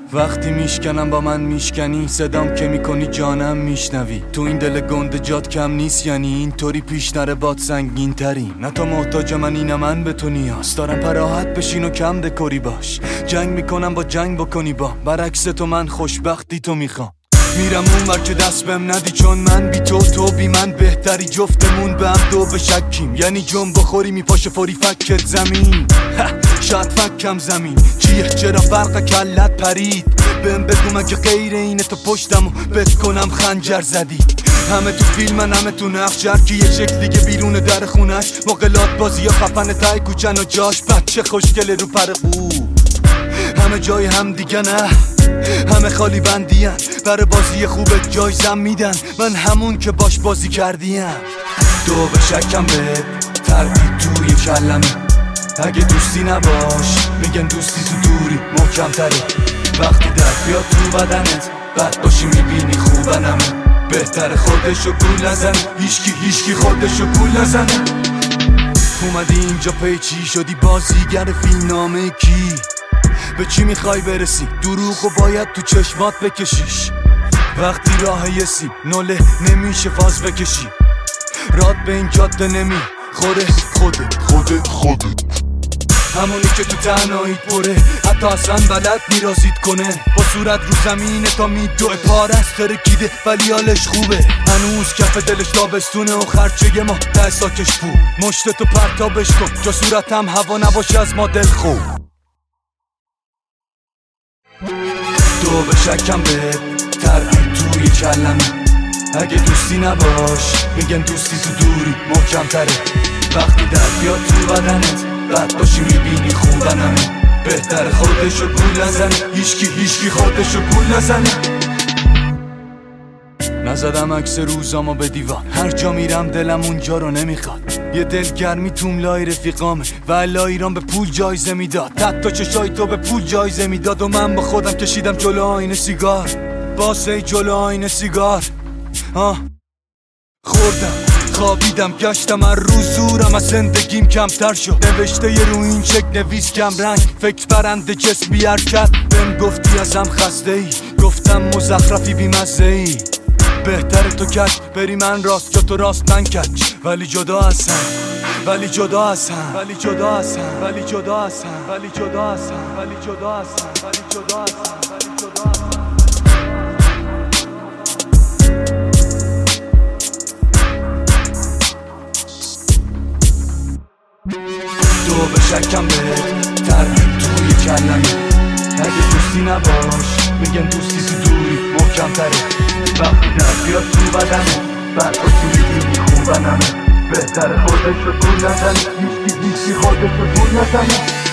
وقتی میشکنم با من میشکنی، صدام که میکنی جانم میشنوی. تو این دل گنده جات کم نیست، یعنی اینطوری پیش نره باد سنگین تری. نه تو محتاج منی نه من به تو نیاز دارم، پراحت بشین و کم دکوری باش. جنگ میکنم با جنگ بکنی با برعکس تو، من خوشبختی تو میخوام. میرم اون ور که دست بهم ندی، چون من بی تو بی من بهتری. جفتمون به هم دو بشکیم، یعنی جنب بخوری میپاشه فوری فکت زمین. شاید فکم زمین چیه، چرا فرق کلت پرید؟ بهم بگو مگه غیر اینه تو پشتمو بت کنم خنجر زدی. همه تو فیلمن همه تو نقش، هرکی یه شکل دیگه بیرون در خونش. مقلات بازی یا خفن تای کوچن و جاش بچه خوشگله رو پر خوب. همه جای هم دیگه نه، همه خالی بندین. برای بازی خوبت جایزم میدن، من همون که باش بازی کردیم. دو بشکم به تردید توی کلمه، اگه دوستی نباش میگن دوستی تو دوری محکم تره. وقتی درد بیاد تو بدنت بد باشی میبینی خوبنمه. بهتر خودشو گول نزنه، هیچکی خودشو گول نزنه. اومدی اینجا پیچی شدی بازیگر فیلمنامه کی؟ به چی میخوای برسی؟ دروغو باید تو چشمات بکشیش. وقتی راه یه سیب نوله نمیشه فاز بکشی. راد به این جاده نمی خوره خودت همونی که تو تنهاییت پره، حتی اصلا بلد میرازید کنه. با صورت رو زمینه تا میدوه پارست ترکیده ولی حالش خوبه. هنوز کف دلش تابستونه و خرچه ما ته ساکش بود. مشتتو پرتابش کن جا صورتم هوا نباشه از ما دل خوب. دو بشکم به تردید توی کلمه، اگه دوستی نباش میگن دوستی تو دوری محکم تره. وقتی درد بیاد تو بدنت بد باشی میبینی خوبنمه. بهتر خودشو گول نزنه، هیچکی خودشو گول نزنه. نزدم عکس روزامو به دیوار، هر جا میرم دلم اونجا رو نمیخواد. یه دلگرمی توم لای رفیقامه و الا ایران به پول جایزه میداد. حتی چشای تو به پول جایزه میداد و من با خودم کشیدم جلو آینه سیگار. باسه جلو آینه سیگار خوردم خوابیدم گشتم هر روز زورم از زندگیم کمتر شد. نوشته یه رو این چک نویس کم رنگ، فکر برنده جسم بی حرکت. بهم گفتی ازم خسته ای، گفتم مزخرفی بی مزه ای. بهتره تو کش بری من راست یا تو راست من کچ. ولی جدا هستم ولی جدا هستم ولی جدا هستم ولی جدا هستم ولی جدا هستم ولی جدا هستم ولی جدا هستم ولی جدا هستم. دو بشکم به تردید توی کلمه، اگه دوستی نباش میگن دوستی تو دوری محکم تره. وقتی درد بیاد تو بدنه بعد باشی میبینی خوبنمه. بهتر خودشو گول نزنه، هیچکی خودشو گول نزنه.